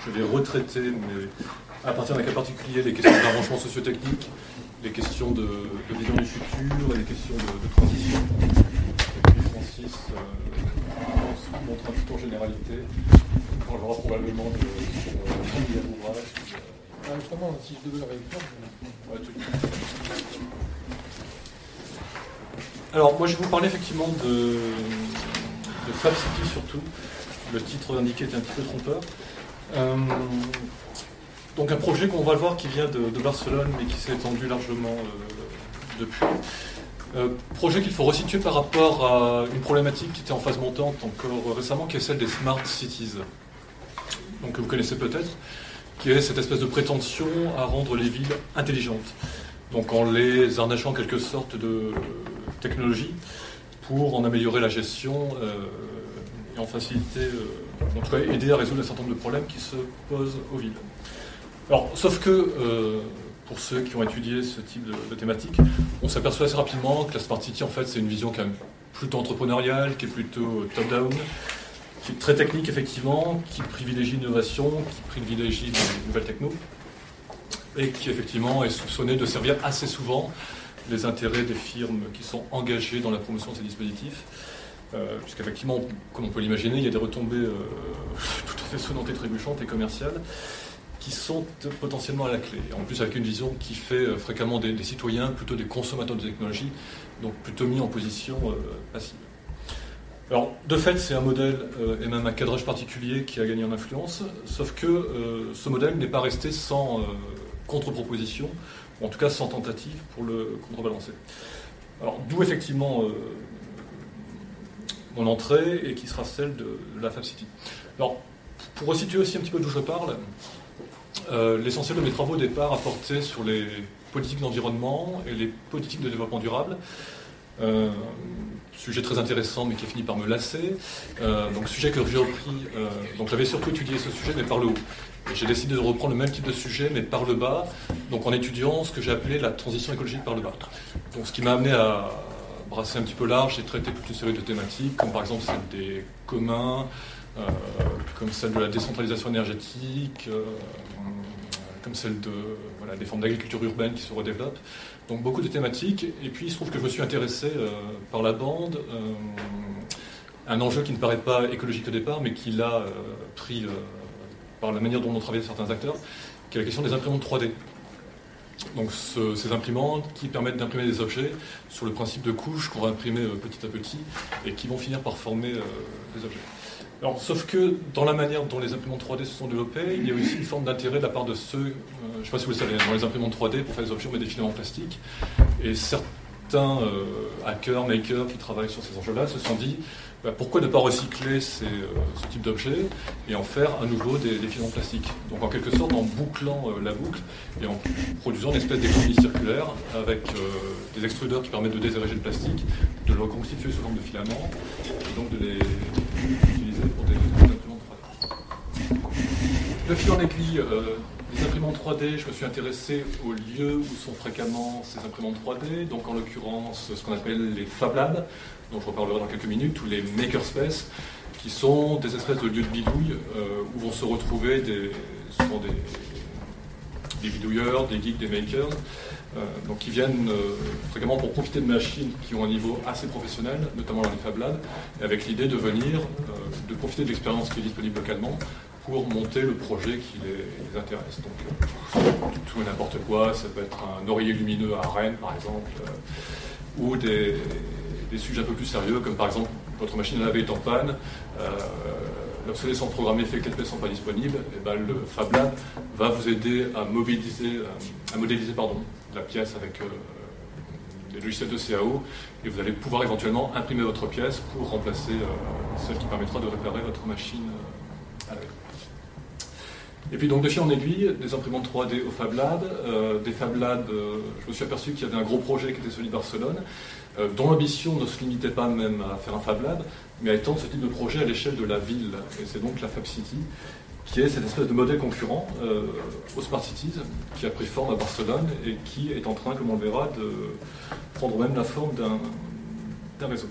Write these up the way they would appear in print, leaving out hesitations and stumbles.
je vais retraiter, mais à partir d'un cas particulier, les questions d'arrangement socio-technique, les questions de vision du futur et les questions de transition. Et puis Francis montre un petit peu en généralité. On parlera probablement de l'ouvrage. Justement, si je devais le réécrire, Alors, moi, je vais vous parler effectivement de Fab City surtout. Le titre indiqué était un petit peu trompeur. Donc, un projet qu'on va le voir qui vient de Barcelone, mais qui s'est étendu largement depuis. Projet qu'il faut resituer par rapport à une problématique qui était en phase montante encore récemment, qui est celle des Smart Cities. Donc, que vous connaissez peut-être, qui est cette espèce de prétention à rendre les villes intelligentes. Donc en les harnachant en quelque sorte de technologie pour en améliorer la gestion et en faciliter, en tout cas aider à résoudre un certain nombre de problèmes qui se posent aux villes. Alors, sauf que, pour ceux qui ont étudié ce type de thématique, on s'aperçoit assez rapidement que la Smart City, en fait, c'est une vision quand même plutôt entrepreneuriale, qui est plutôt top-down, qui est très technique, effectivement, qui privilégie l'innovation, qui privilégie les nouvelles techno, et qui, effectivement, est soupçonné de servir assez souvent les intérêts des firmes qui sont engagées dans la promotion de ces dispositifs, puisqu'effectivement, comme on peut l'imaginer, il y a des retombées tout à fait sonnantes et trébuchantes et commerciales qui sont potentiellement à la clé. En plus, avec une vision qui fait fréquemment des citoyens plutôt des consommateurs de technologie, donc plutôt mis en position passive. Alors, de fait, c'est un modèle et même un cadrage particulier qui a gagné en influence, sauf que ce modèle n'est pas resté sans contre-proposition, ou en tout cas sans tentative pour le contrebalancer. Alors, d'où effectivement mon entrée, et qui sera celle de la Fab City. Alors, pour resituer aussi un petit peu d'où je parle, l'essentiel de mes travaux au départ a porté sur les politiques d'environnement et les politiques de développement durable. Sujet très intéressant mais qui a fini par me lasser. Donc sujet que j'ai repris, donc j'avais surtout étudié ce sujet mais par le haut. Et j'ai décidé de reprendre le même type de sujet mais par le bas, donc en étudiant ce que j'ai appelé la transition écologique par le bas. Donc ce qui m'a amené à brasser un petit peu large et traiter toute une série de thématiques, comme par exemple celle des communs, comme celle de la décentralisation énergétique, comme celle des formes d'agriculture urbaine qui se redéveloppent. Donc beaucoup de thématiques, et puis il se trouve que je me suis intéressé par la bande, un enjeu qui ne paraît pas écologique au départ, mais qui l'a pris par la manière dont ont travaillé certains acteurs, qui est la question des imprimantes 3D. Donc ces imprimantes qui permettent d'imprimer des objets sur le principe de couches qu'on va imprimer petit à petit, et qui vont finir par former des objets. Alors, sauf que dans la manière dont les imprimantes 3D se sont développées, il y a aussi une forme d'intérêt de la part de ceux, je ne sais pas si vous le savez, dans les imprimantes 3D, pour faire des objets, on met des filaments plastiques. Et certains hackers, makers qui travaillent sur ces enjeux-là se sont dit pourquoi ne pas recycler ce type d'objets et en faire à nouveau des filaments plastiques. Donc en quelque sorte en bouclant la boucle et en produisant une espèce d'économie circulaire avec des extrudeurs qui permettent de désagréger le plastique, de le reconstituer sous forme de filaments et donc de les utiliser pour des imprimantes 3D. De fil en aiguille, les imprimantes 3D, je me suis intéressé aux lieux où sont fréquemment ces imprimantes 3D, donc en l'occurrence ce qu'on appelle les Fab Labs, dont je reparlerai dans quelques minutes, ou les makerspaces, qui sont des espèces de lieux de bidouille où vont se retrouver souvent des bidouilleurs, des geeks, des makers, donc qui viennent fréquemment pour profiter de machines qui ont un niveau assez professionnel, notamment dans les Fab Labs, et avec l'idée de venir, de profiter de l'expérience qui est disponible localement pour monter le projet qui les intéresse. Donc tout et n'importe quoi, ça peut être un oreiller lumineux à Rennes par exemple, ou des sujets un peu plus sérieux, comme par exemple votre machine à laver est en panne, l'obsolescence programmée fait que les pièces ne sont pas disponibles, et ben, le Fab Lab va vous aider à modéliser la pièce avec des logiciels de CAO, et vous allez pouvoir éventuellement imprimer votre pièce pour remplacer celle qui permettra de réparer votre machine à laver. Et puis donc de fil en aiguille, des imprimantes 3D au Fab Lab, des Fab Labs, je me suis aperçu qu'il y avait un gros projet qui était celui de Barcelone, dont l'ambition ne se limitait pas même à faire un Fab Lab, mais à étendre ce type de projet à l'échelle de la ville. Et c'est donc la Fab City, qui est cette espèce de modèle concurrent aux Smart Cities, qui a pris forme à Barcelone et qui est en train, comme on le verra, de prendre même la forme d'un réseau.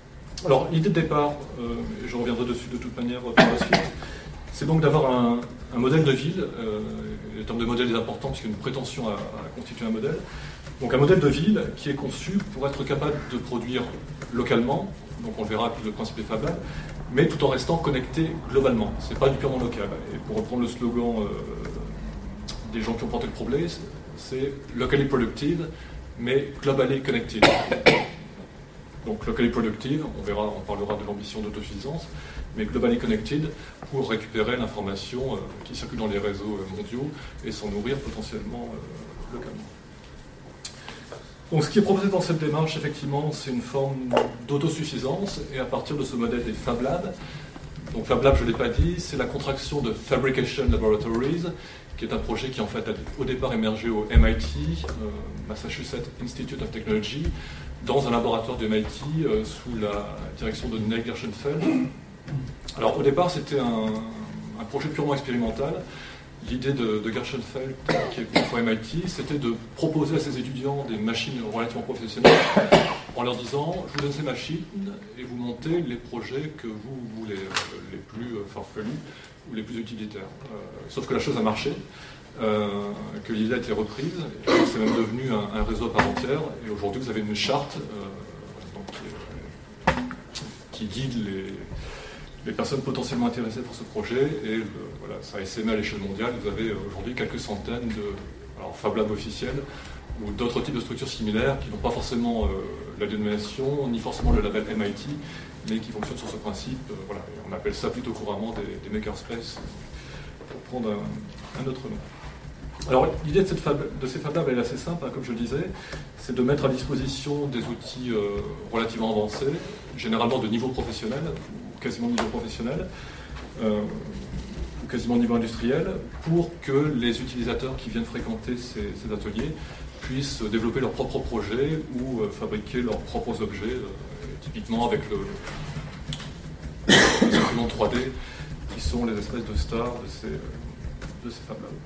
Alors l'idée de départ, et je reviendrai dessus de toute manière par la suite, c'est donc d'avoir un modèle de ville, le terme de modèle est important parce qu'il y a une prétention à constituer un modèle. Donc un modèle de ville qui est conçu pour être capable de produire localement, donc on le verra avec le principe des Fab Labs, mais tout en restant connecté globalement. C'est pas du purement local. Et pour reprendre le slogan des gens qui ont porté le problème, c'est locally productive, mais globally connected. Donc locally productive, on parlera de l'ambition d'autosuffisance, mais globally connected pour récupérer l'information qui circule dans les réseaux mondiaux et s'en nourrir potentiellement localement. Donc ce qui est proposé dans cette démarche, effectivement, c'est une forme d'autosuffisance, et à partir de ce modèle des Fab Labs, donc Fab Labs, je ne l'ai pas dit, c'est la contraction de Fabrication Laboratories, qui est un projet qui en fait a au départ émergé au MIT, Massachusetts Institute of Technology, dans un laboratoire du MIT sous la direction de Neil Gershenfeld. Alors au départ c'était un projet purement expérimental. L'idée de Gershenfeld, qui est prof au MIT, c'était de proposer à ses étudiants des machines relativement professionnelles en leur disant « je vous donne ces machines et vous montez les projets que vous voulez, les plus farfelus ou les plus utilitaires ». Sauf que la chose a marché, que l'idée a été reprise, et c'est même devenu un réseau à part entière, et aujourd'hui vous avez une charte qui guide les personnes potentiellement intéressées pour ce projet, et voilà, ça a essaimé à l'échelle mondiale. Vous avez aujourd'hui quelques centaines de Fab Labs officiels ou d'autres types de structures similaires qui n'ont pas forcément la dénomination, ni forcément le label MIT, mais qui fonctionnent sur ce principe. Voilà, et on appelle ça plutôt couramment des makerspaces, pour prendre un autre nom. Alors l'idée de ces Fab Labs elle est assez simple, comme je le disais, c'est de mettre à disposition des outils relativement avancés, généralement de niveau professionnel, quasiment de niveau professionnel, ou quasiment de niveau industriel, pour que les utilisateurs qui viennent fréquenter ces ateliers puissent développer leurs propres projets ou fabriquer leurs propres objets, typiquement avec les instruments 3D qui sont les espèces de stars de ces Fab Labs.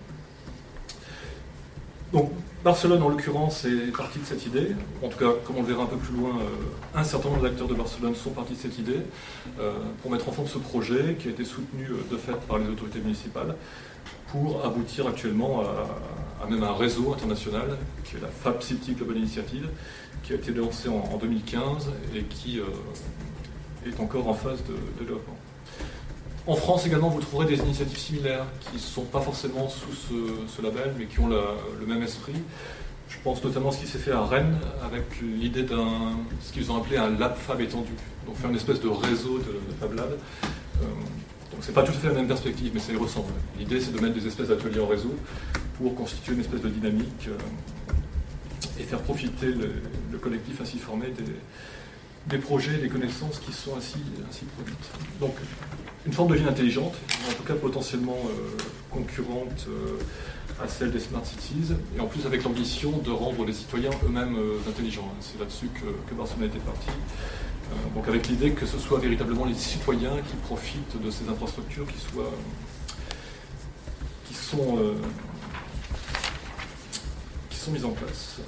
Donc, Barcelone, en l'occurrence, est partie de cette idée. En tout cas, comme on le verra un peu plus loin, un certain nombre d'acteurs de Barcelone sont partis de cette idée pour mettre en forme ce projet qui a été soutenu de fait par les autorités municipales pour aboutir actuellement à même un réseau international qui est la Fab City Global Initiative, qui a été lancé en 2015 et qui est encore en phase de développement. En France également, vous trouverez des initiatives similaires qui ne sont pas forcément sous ce label, mais qui ont le même esprit. Je pense notamment à ce qui s'est fait à Rennes avec l'idée ce qu'ils ont appelé un Lab Fab étendu. Donc faire une espèce de réseau de Fab Lab. Donc c'est pas tout à fait la même perspective, mais ça y ressemble. L'idée c'est de mettre des espèces d'ateliers en réseau pour constituer une espèce de dynamique et faire profiter le collectif ainsi formé des projets, des connaissances qui sont ainsi produites. Donc, une forme de ville intelligente, en tout cas potentiellement concurrente à celle des Smart Cities, et en plus avec l'ambition de rendre les citoyens eux-mêmes intelligents. C'est là-dessus que Barcelone était parti. Donc avec l'idée que ce soit véritablement les citoyens qui profitent de ces infrastructures qui sont mises en place.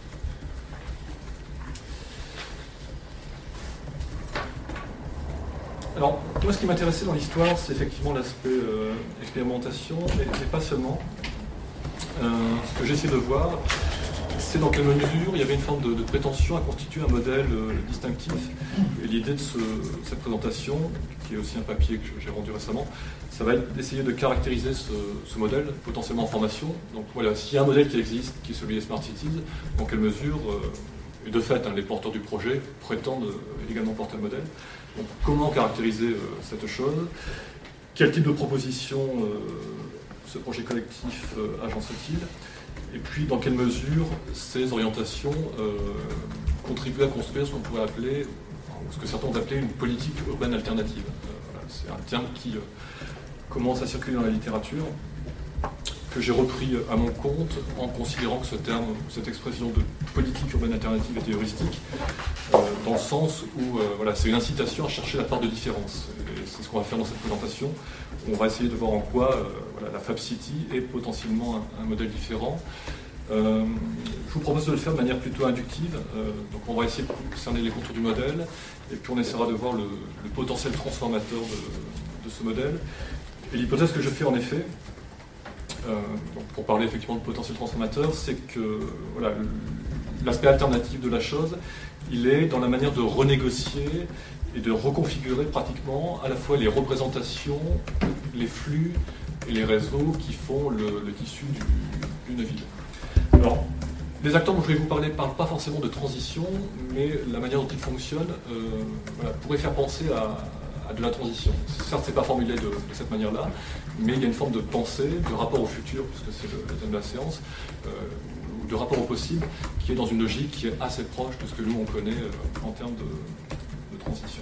Alors, moi, ce qui m'intéressait dans l'histoire, c'est effectivement l'aspect expérimentation, mais pas seulement. Ce que j'ai essayé de voir, c'est dans quelle mesure il y avait une forme de prétention à constituer un modèle distinctif. Et l'idée de cette présentation, qui est aussi un papier que j'ai rendu récemment, ça va être d'essayer de caractériser ce modèle, potentiellement en formation. Donc voilà, s'il y a un modèle qui existe, qui est celui des Smart Cities, dans quelle mesure, et de fait, les porteurs du projet prétendent également porter le modèle. Donc, comment caractériser cette chose? Quel type de proposition ce projet collectif agence-t-il? Et puis, dans quelle mesure ces orientations contribuent à construire ce qu'on pourrait appeler, ce que certains ont appelé une politique urbaine alternative. Voilà, c'est un terme qui commence à circuler dans la littérature, que j'ai repris à mon compte en considérant que ce terme, cette expression de politique urbaine alternative était heuristique, dans le sens où voilà, c'est une incitation à chercher la part de différence. Et c'est ce qu'on va faire dans cette présentation. On va essayer de voir en quoi voilà, la Fab City est potentiellement un modèle différent. Je vous propose de le faire de manière plutôt inductive. Donc on va essayer de cerner les contours du modèle, et puis on essaiera de voir le potentiel transformateur de ce modèle. Et l'hypothèse que je fais en effet, Donc pour parler effectivement de potentiel transformateur, c'est que voilà, l'aspect alternatif de la chose, il est dans la manière de renégocier et de reconfigurer pratiquement à la fois les représentations, les flux et les réseaux qui font le tissu d'une ville. Alors, les acteurs dont je vais vous parler ne parlent pas forcément de transition, mais la manière dont ils fonctionnent pourrait faire penser à de la transition. Certes, ce n'est pas formulé de cette manière-là, mais il y a une forme de pensée, de rapport au futur, puisque c'est le thème de la séance, ou de rapport au possible, qui est dans une logique qui est assez proche de ce que nous, on connaît en termes de transition.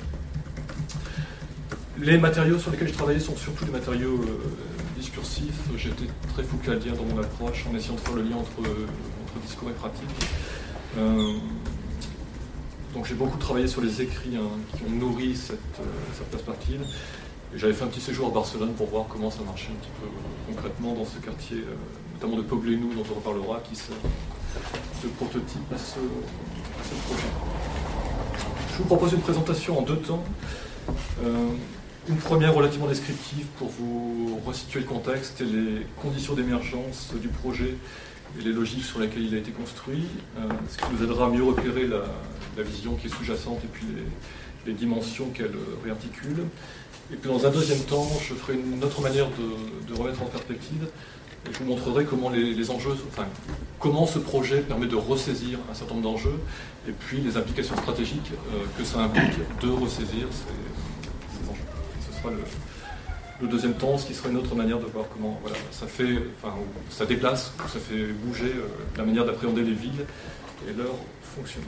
Les matériaux sur lesquels je travaillais sont surtout des matériaux discursifs. J'étais très foucaldien dans mon approche, en essayant de faire le lien entre discours et pratique. Donc j'ai beaucoup travaillé sur les écrits qui ont nourri cette perspective. Et j'avais fait un petit séjour à Barcelone pour voir comment ça marchait un petit peu concrètement dans ce quartier, notamment de Poblenou, dont on reparlera, qui sert de prototype à ce projet. Je vous propose une présentation en 2 temps. Une première relativement descriptive pour vous resituer le contexte et les conditions d'émergence du projet et les logiques sur lesquelles il a été construit, ce qui nous aidera à mieux repérer la vision qui est sous-jacente et puis les dimensions qu'elle réarticule. Et puis dans un deuxième temps, je ferai une autre manière de remettre en perspective et je vous montrerai comment les enjeux, comment ce projet permet de ressaisir un certain nombre d'enjeux et puis les implications stratégiques que ça implique de ressaisir ces enjeux. Ce sera le deuxième temps, ce qui serait une autre manière de voir comment ça déplace, ça fait bouger la manière d'appréhender les villes et leur fonctionnement.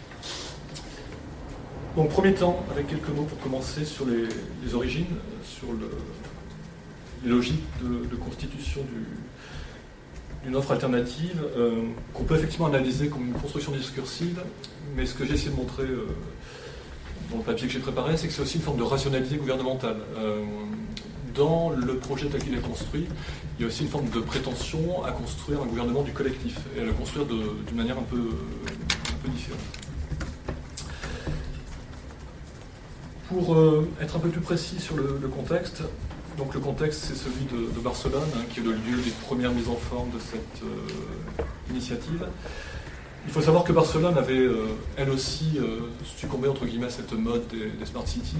Donc premier temps, avec quelques mots pour commencer sur les origines, sur les logiques de constitution d'une offre alternative, qu'on peut effectivement analyser comme une construction discursive, mais ce que j'ai essayé de montrer dans le papier que j'ai préparé, c'est que c'est aussi une forme de rationalité gouvernementale. Dans le projet tel qu'il est construit, il y a aussi une forme de prétention à construire un gouvernement du collectif, et à le construire d'une manière un peu différente. Pour être un peu plus précis sur le contexte, donc le contexte c'est celui de Barcelone, qui est le lieu des premières mises en forme de cette initiative. Il faut savoir que Barcelone avait elle aussi succombé entre guillemets à cette mode des smart cities,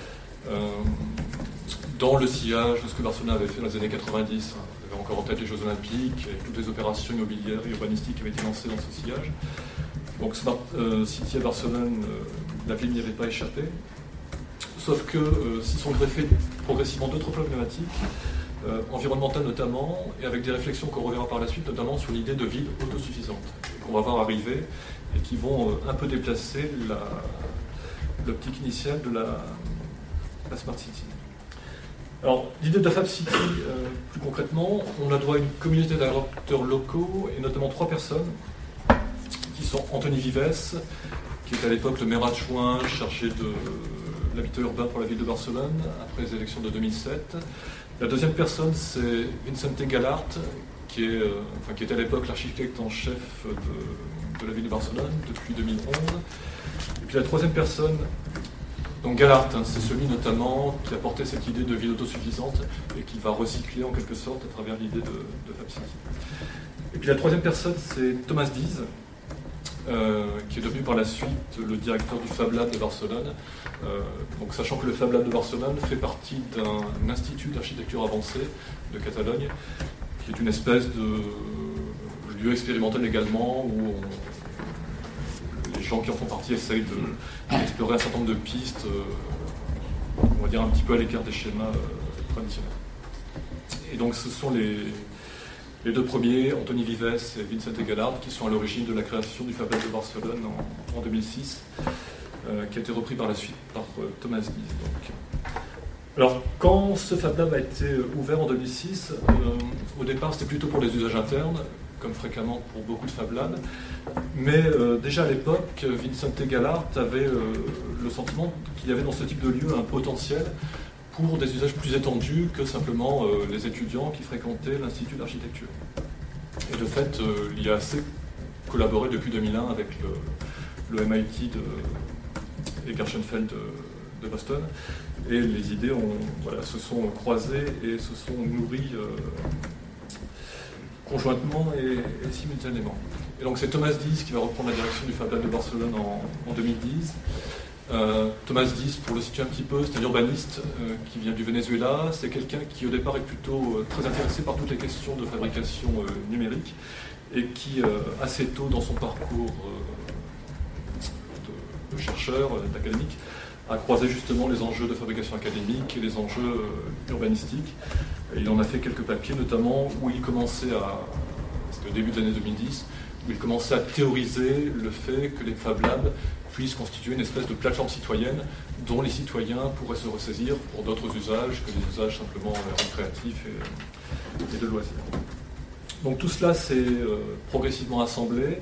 dans le sillage de ce que Barcelone avait fait dans les années 90. Vous avez encore en tête les Jeux Olympiques et toutes les opérations immobilières et urbanistiques qui avaient été lancées dans ce sillage. Donc Smart City à Barcelone, la ville n'y avait pas échappé. Sauf que s'y sont greffées progressivement d'autres problématiques, environnementales notamment, et avec des réflexions qu'on reverra par la suite, notamment sur l'idée de ville autosuffisante, qu'on va voir arriver, et qui vont un peu déplacer l'optique initiale de la Smart City. Alors, l'idée de la Fab City, plus concrètement, on la doit à une communauté d'acteurs locaux, et notamment 3 personnes, qui sont Anthony Vives, qui est à l'époque le maire adjoint chargé de l'habitat urbain pour la ville de Barcelone, après les élections de 2007. La deuxième personne, c'est Vicente Gallart, qui était à l'époque l'architecte en chef de la ville de Barcelone depuis 2011. Et puis la troisième personne, donc Gallart, c'est celui notamment qui a porté cette idée de ville autosuffisante et qui va recycler en quelque sorte à travers l'idée de Fab City. Et puis la troisième personne, c'est Thomas Diez, qui est devenu par la suite le directeur du Fab Lab de Barcelone. Donc, sachant que le Fab Lab de Barcelone fait partie d'un institut d'architecture avancée de Catalogne, qui est une espèce de lieu expérimental également, où les gens qui en font partie essayent d'explorer un certain nombre de pistes, on va dire un petit peu à l'écart des schémas traditionnels. Et donc ce sont les 2 premiers, Anthony Vives et Vicente Gallart, qui sont à l'origine de la création du Fab Lab de Barcelone en 2006, qui a été repris par la suite par Thomas Diez. Alors, quand ce Fab Lab a été ouvert en 2006, au départ c'était plutôt pour les usages internes, comme fréquemment pour beaucoup de Fab Labs, mais déjà à l'époque, Vicente Gallart avait le sentiment qu'il y avait dans ce type de lieu un potentiel pour des usages plus étendus que simplement les étudiants qui fréquentaient l'Institut d'architecture. Et de fait, il a assez collaboré depuis 2001 avec le MIT et Gershenfeld de Boston, et les idées se sont croisées et se sont nourries conjointement et simultanément. Et donc c'est Thomas Diez qui va reprendre la direction du Fab Lab de Barcelone en 2010. Thomas Diez, pour le situer un petit peu, c'est un urbaniste qui vient du Venezuela. C'est quelqu'un qui au départ est plutôt très intéressé par toutes les questions de fabrication numérique et qui assez tôt dans son parcours de chercheur, d'académique, a croisé justement les enjeux de fabrication académique et les enjeux urbanistiques. Et il en a fait quelques papiers, notamment où il commençait c'était au début des années 2010, où il commençait à théoriser le fait que les Fab Labs puissent constituer une espèce de plateforme citoyenne dont les citoyens pourraient se ressaisir pour d'autres usages que des usages simplement récréatifs et de loisirs. Donc tout cela s'est progressivement assemblé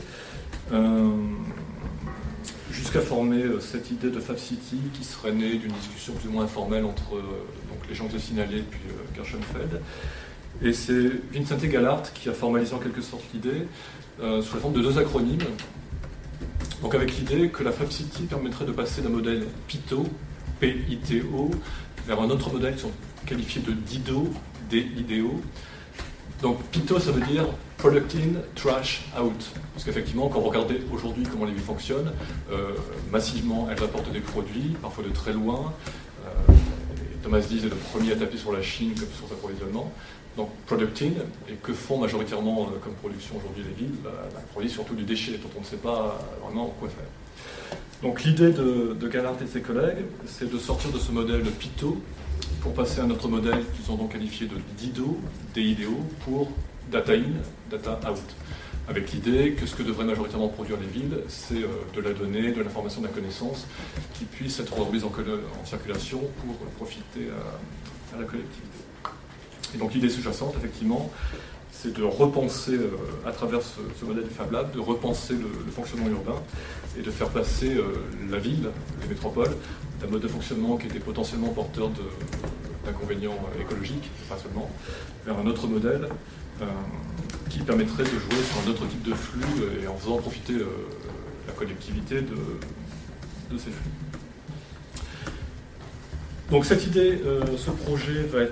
jusqu'à former cette idée de Fab City qui serait née d'une discussion plus ou moins informelle entre donc les gens que j'ai signalés et puis Gershenfeld. Et c'est Vicente Gallart qui a formalisé en quelque sorte l'idée sous la forme de deux acronymes. Donc avec l'idée que la Fab City permettrait de passer d'un modèle PITO, P-I-T-O, vers un autre modèle qui sont qualifiés de DIDO, D-I-D-O. Donc PITO, ça veut dire Product In, Trash Out. Parce qu'effectivement, quand vous regardez aujourd'hui comment les villes fonctionnent, massivement, elles apportent des produits, parfois de très loin. Thomas Diez est le premier à taper sur la Chine comme source d'approvisionnement. Donc Product In, et que font majoritairement comme production aujourd'hui les villes, produisent surtout du déchet dont on ne sait pas vraiment quoi faire. Donc l'idée de Gallart et ses collègues, c'est de sortir de ce modèle PITO pour passer à un autre modèle qu'ils ont donc qualifié de DIDO, D-I-D-O, pour Data In, Data Out. Avec l'idée que ce que devraient majoritairement produire les villes, c'est de la donnée, de l'information, de la connaissance qui puisse être remise en circulation pour profiter à la collectivité. Et donc l'idée sous-jacente, effectivement, c'est de repenser, à travers ce modèle du Fab Lab, de repenser le fonctionnement urbain et de faire passer la ville, les métropoles, d'un mode de fonctionnement qui était potentiellement porteur d'inconvénients écologiques, pas seulement, vers un autre modèle qui permettrait de jouer sur un autre type de flux et en faisant profiter la collectivité de ces flux. Donc cette idée, ce projet va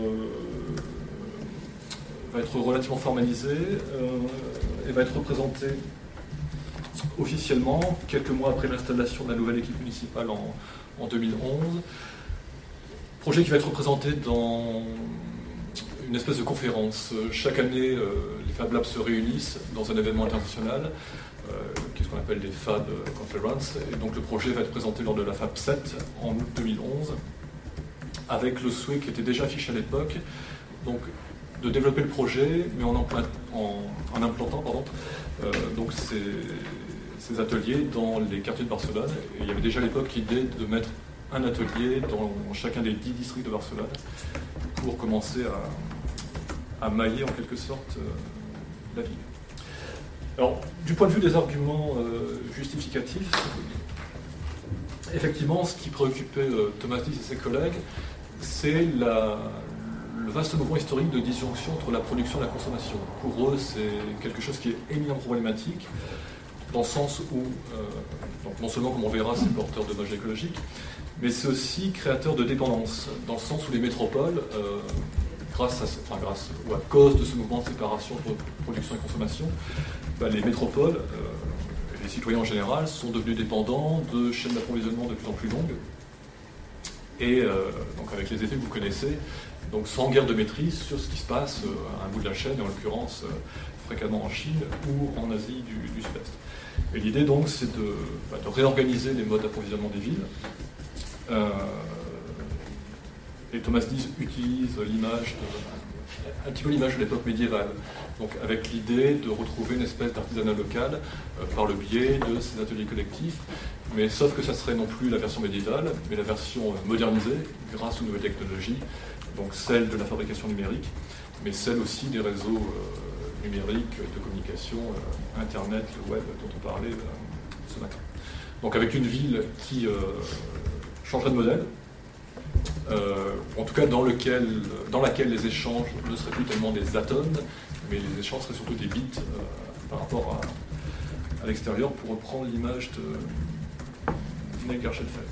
être relativement formalisé et va être représenté officiellement quelques mois après l'installation de la nouvelle équipe municipale en 2011. Projet qui va être représenté dans une espèce de conférence. Chaque année, les Fab Labs se réunissent dans un événement international qui est ce qu'on appelle les Fab Conference. Et donc le projet va être présenté lors de la Fab 7 en août 2011 avec le souhait qui était déjà affiché à l'époque, donc de développer le projet, mais en implantant donc ces ateliers dans les quartiers de Barcelone. Et il y avait déjà à l'époque l'idée de mettre un atelier dans chacun des 10 districts de Barcelone pour commencer à mailler en quelque sorte la ville. Alors, du point de vue des arguments justificatifs, effectivement, ce qui préoccupait Thomas Diez et ses collègues, c'est le vaste mouvement historique de disjonction entre la production et la consommation. Pour eux, c'est quelque chose qui est éminemment problématique, dans le sens où, donc non seulement, comme on verra, c'est porteur de dommages écologiques, mais c'est aussi créateur de dépendance, dans le sens où les métropoles, grâce ou à cause de ce mouvement de séparation entre production et consommation, les métropoles, les citoyens en général, sont devenus dépendants de chaînes d'approvisionnement de plus en plus longues, et donc avec les effets que vous connaissez, donc sans guerre de maîtrise sur ce qui se passe à un bout de la chaîne, et en l'occurrence fréquemment en Chine ou en Asie du Sud-Est. Et l'idée donc c'est de réorganiser les modes d'approvisionnement des villes. Et Thomas Diez utilise un petit peu l'image de l'époque médiévale, donc avec l'idée de retrouver une espèce d'artisanat local par le biais de ces ateliers collectifs, mais sauf que ça serait non plus la version médiévale, mais la version modernisée grâce aux nouvelles technologies, donc celle de la fabrication numérique, mais celle aussi des réseaux numériques de communication, Internet, le web dont on parlait ce matin. Donc avec une ville qui changerait de modèle, en tout cas dans laquelle les échanges ne seraient plus tellement des atomes, mais les échanges seraient surtout des bits par rapport à l'extérieur, pour reprendre l'image de Neil Gershenfeld.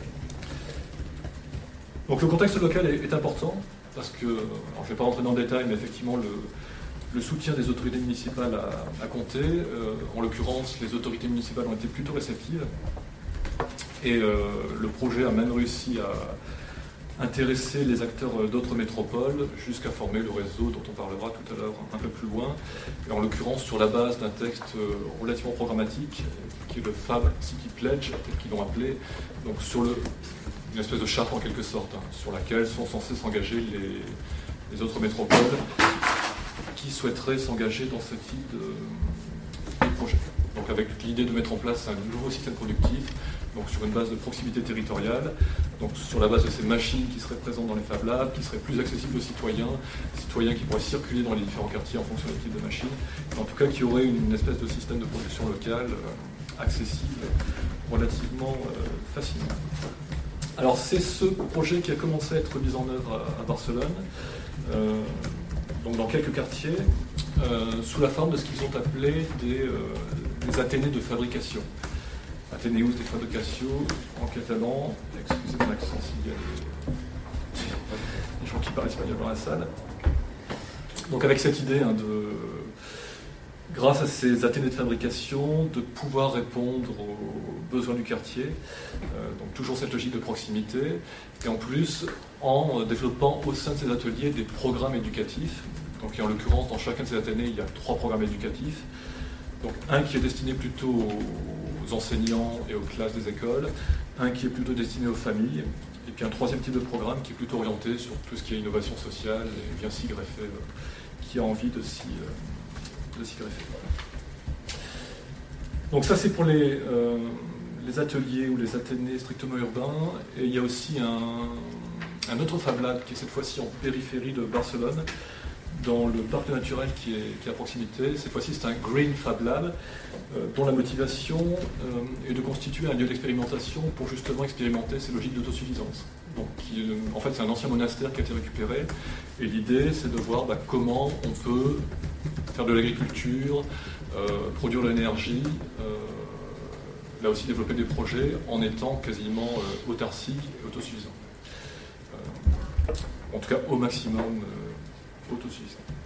Donc le contexte local est important, parce que, alors je ne vais pas rentrer dans le détail, mais effectivement le soutien des autorités municipales a compté. En l'occurrence, les autorités municipales ont été plutôt réceptives. Et le projet a même réussi à intéresser les acteurs d'autres métropoles jusqu'à former le réseau dont on parlera tout à l'heure un peu plus loin. Et en l'occurrence, sur la base d'un texte relativement programmatique, qui est le Fab City Pledge, qu'ils l'ont appelé, donc sur une espèce de charte en quelque sorte, sur laquelle sont censés s'engager les autres métropoles qui souhaiteraient s'engager dans ce type de projet. Donc avec l'idée de mettre en place un nouveau système productif, donc sur une base de proximité territoriale, donc sur la base de ces machines qui seraient présentes dans les Fab Labs, qui seraient plus accessibles aux citoyens qui pourraient circuler dans les différents quartiers en fonction des types de machines, et en tout cas qui auraient une espèce de système de production locale accessible relativement facilement. Alors c'est ce projet qui a commencé à être mis en œuvre à Barcelone, donc dans quelques quartiers, sous la forme de ce qu'ils ont appelé des athénées de fabrication. Atheneus de Fabricació en catalan, excusez mon accent s'il y a des gens qui parlent espagnol dans la salle. Donc avec cette idée grâce à ces athénées de fabrication, de pouvoir répondre aux besoins du quartier, donc toujours cette logique de proximité, et en plus en développant au sein de ces ateliers des programmes éducatifs. Donc en l'occurrence, dans chacun de ces athénées, il y a 3 programmes éducatifs. Donc un qui est destiné plutôt aux enseignants et aux classes des écoles, un qui est plutôt destiné aux familles, et puis un 3e type de programme qui est plutôt orienté sur tout ce qui est innovation sociale et bien s'y greffer, qui a envie de s'y greffer. Donc ça c'est pour les ateliers ou les athénées strictement urbains, et il y a aussi un autre Fab Lab qui est cette fois-ci en périphérie de Barcelone, dans le parc naturel qui est à proximité. Cette fois-ci, c'est un Green Fab Lab dont la motivation est de constituer un lieu d'expérimentation pour justement expérimenter ces logiques d'autosuffisance. Donc, en fait, c'est un ancien monastère qui a été récupéré, et l'idée, c'est de voir comment on peut faire de l'agriculture, produire de l'énergie, là aussi développer des projets en étant quasiment autarcique et autosuffisant. En tout cas, au maximum autosuffisant.